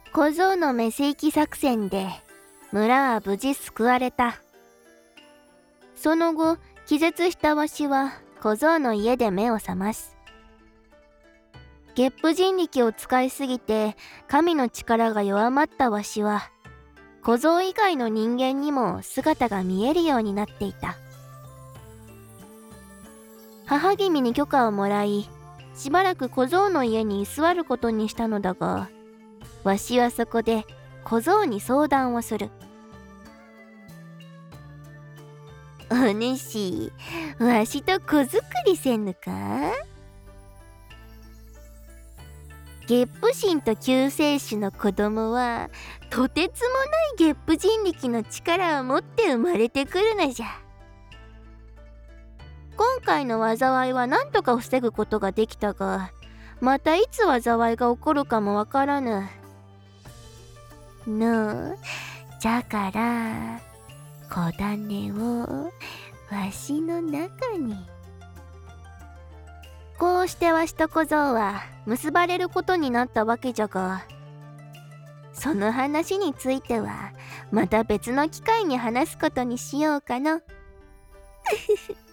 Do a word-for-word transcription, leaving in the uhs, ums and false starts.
小僧のメセ行き作戦で村は無事救われた。その後、気絶したわしは小僧の家で目を覚ます。月賦人力を使いすぎて神の力が弱まったわしは、小僧以外の人間にも姿が見えるようになっていた。母君に許可をもらい、しばらく小僧の家に居座ることにしたのだが、わしはそこで小僧に相談をする。お主、わしと子作りせんぬか？月賦神と救世主の子供はとてつもない月賦人力の力を持って生まれてくるのじゃ。今回の災いは何とか防ぐことができたが、またいつ災いが起こるかもわからぬ。のう、じゃから小種をわしの中に。こうしてわしと小僧は結ばれることになったわけじゃが、その話についてはまた別の機会に話すことにしようかの。